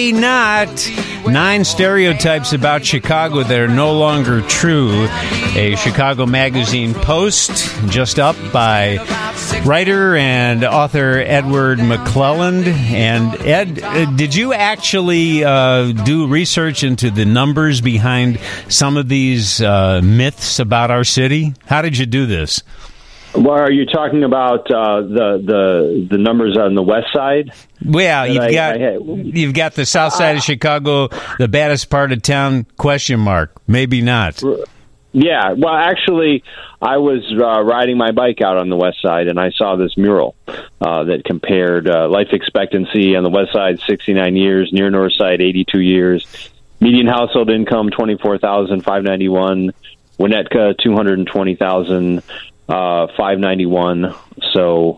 maybe not. 9 stereotypes about Chicago that are no longer true. A Chicago Magazine post just up by writer and author Edward McClelland. And Ed, did you actually do research into the numbers behind some of these myths about our city? How did you do this? Well, are you talking about the numbers on the west side? Well, you've got the south side of Chicago, the baddest part of town, ? Maybe not. Yeah, well, actually, I was riding my bike out on the west side, and I saw this mural that compared life expectancy on the west side, 69 years, near north side, 82 years, median household income, $24,591, Winnetka, $220,000. 591. So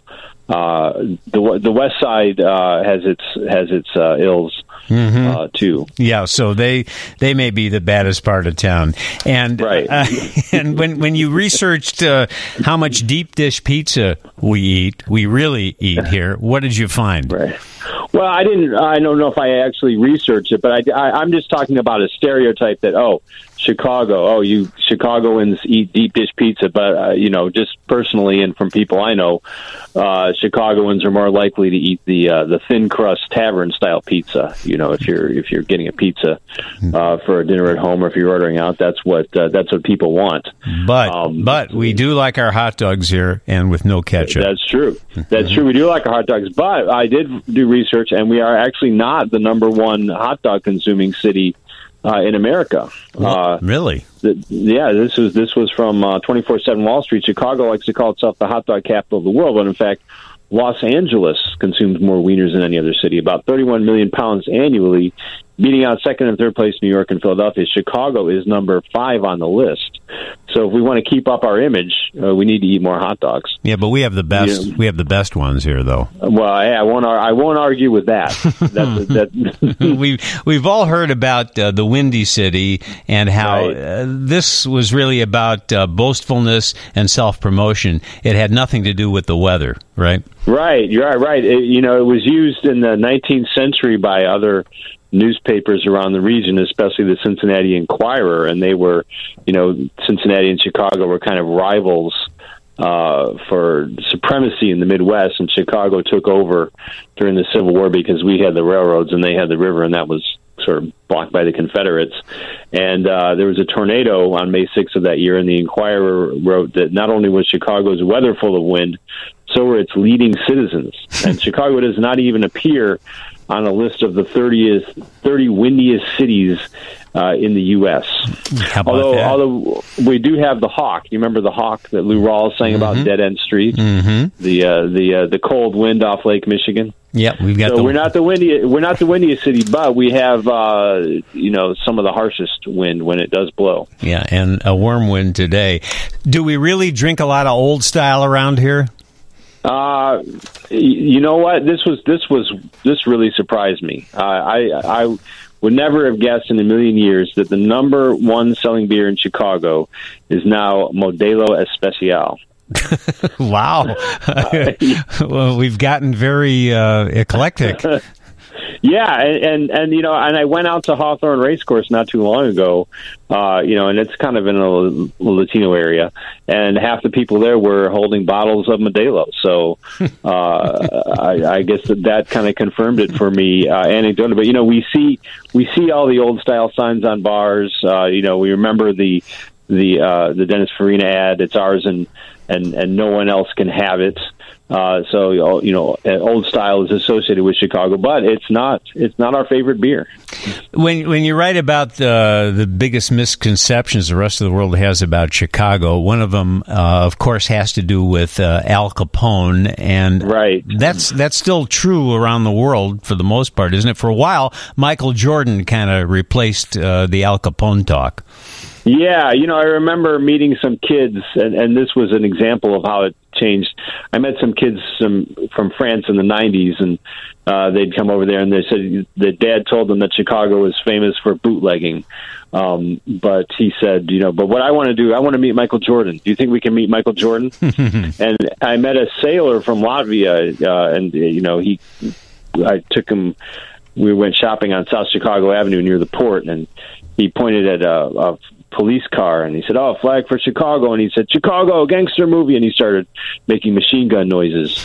the west side has its ills too. Yeah, so they may be the baddest part of town. And right. And when you researched how much deep dish pizza we really eat here, what did you find? Right. Well, I don't know if I actually researched it, but I'm just talking about a stereotype that Chicago, you Chicagoans eat deep dish pizza, but just personally and from people I know, Chicagoans are more likely to eat the thin crust tavern style pizza. If you're getting a pizza for a dinner at home, or if you're ordering out, that's what people want. But we do like our hot dogs here, and with no ketchup. That's true. That's true. We do like our hot dogs, but I did do research, and we are actually not the number one hot dog consuming city in America. Really? This was from 24/7 Wall Street. Chicago likes to call itself the hot dog capital of the world, but in fact, Los Angeles consumes more wieners than any other city, about 31 million pounds annually, beating out second and third place New York and Philadelphia. Chicago is number 5 on the list. So if we want to keep up our image, we need to eat more hot dogs. Yeah, but we have the best. Yeah. We have the best ones here, though. Well, I won't argue with that. We've all heard about the Windy City and how this was really about boastfulness and self-promotion. It had nothing to do with the weather, right? Right. You're right. It was used in the 19th century by other newspapers around the region, especially the Cincinnati Enquirer, and they were, Cincinnati and Chicago were kind of rivals for supremacy in the Midwest, and Chicago took over during the Civil War because we had the railroads and they had the river, and that was sort of blocked by the Confederates. And there was a tornado on May 6th of that year, and the Enquirer wrote that not only was Chicago's weather full of wind, so were its leading citizens. And Chicago does not even appear on a list of the 30 windiest cities in the U.S. Although we do have the Hawk. You remember the Hawk that Lou Rawls sang about, Dead End Street? Mm-hmm. The cold wind off Lake Michigan. Yeah, we've got. So we're not the windiest city, but we have some of the harshest wind when it does blow. Yeah, and a warm wind today. Do we really drink a lot of old style around here? You know what? This really surprised me. I would never have guessed in a million years that the number one selling beer in Chicago is now Modelo Especial. Wow. Well, we've gotten very eclectic. Yeah, and I went out to Hawthorne Racecourse not too long ago, and it's kind of in a Latino area, and half the people there were holding bottles of Modelo. So I guess that kind of confirmed it for me anecdotally. But we see all the old style signs on bars. We remember the Dennis Farina ad. It's ours, and no one else can have it. So old style is associated with Chicago, but it's not our favorite beer. When you write about the biggest misconceptions the rest of the world has about Chicago, one of them, of course, has to do with Al Capone, and that's still true around the world for the most part, isn't it? For a while, Michael Jordan kind of replaced the Al Capone talk. Yeah, I remember meeting some kids, and this was an example of how it changed. I met some kids from France in the 90s, and they'd come over there, and they said that Dad told them that Chicago was famous for bootlegging. But he said, but what I want to do, I want to meet Michael Jordan. Do you think we can meet Michael Jordan? And I met a sailor from Latvia, and I took him we went shopping on South Chicago Avenue near the port, and he pointed at a police car, and he said, "Oh, flag for Chicago," and he said, "Chicago, gangster movie," and he started making machine gun noises.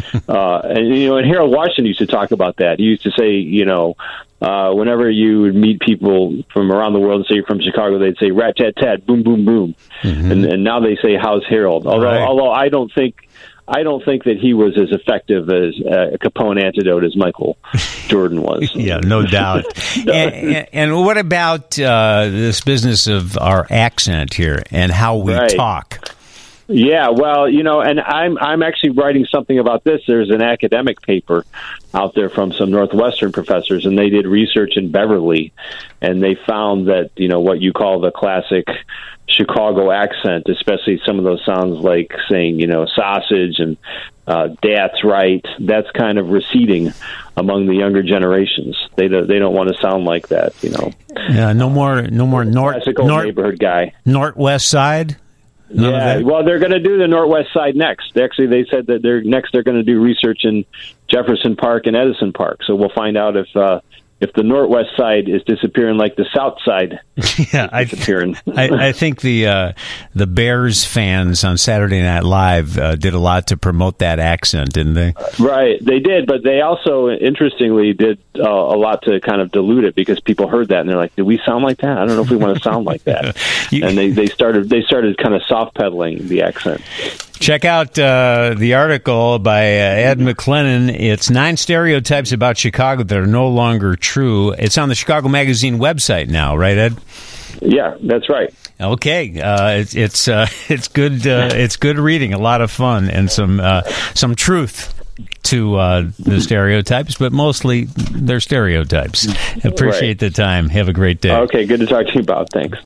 And Harold Washington used to talk about that. He used to say, whenever you would meet people from around the world and say you're from Chicago, they'd say rat-tat-tat, boom, boom, boom. Mm-hmm. And now they say, "How's Harold?" Although I don't think that he was as effective as a Capone antidote as Michael Jordan was. Yeah, no doubt. And what about this business of our accent here and how we talk? Yeah, well, and I'm actually writing something about this. There's an academic paper out there from some Northwestern professors, and they did research in Beverly, and they found that, what you call the classic Chicago accent, especially some of those sounds like saying, sausage and that's right, that's kind of receding among the younger generations. They don't want to sound like that, Yeah, no more classical neighborhood guy. Northwest Side? Well, they're going to do the Northwest Side next. Actually, they said that they're going to do research in Jefferson Park and Edison Park. So we'll find out if the Northwest Side is disappearing like the South Side is disappearing. I think the Bears fans on Saturday Night Live did a lot to promote that accent, didn't they? Right, they did, but they also, interestingly, did a lot to kind of dilute it because people heard that and they're like, "Did we sound like that? I don't know if we want to sound like that." And they started kind of soft pedaling the accent. Check out the article by Ed McLennan. It's 9 stereotypes about Chicago that are no longer true. It's on the Chicago Magazine website now, right, Ed? Yeah, that's right. Okay, it's good. It's good reading, a lot of fun, and some truth to the stereotypes, but mostly they're stereotypes. Appreciate the time. Have a great day. Okay, good to talk to you about. Thanks.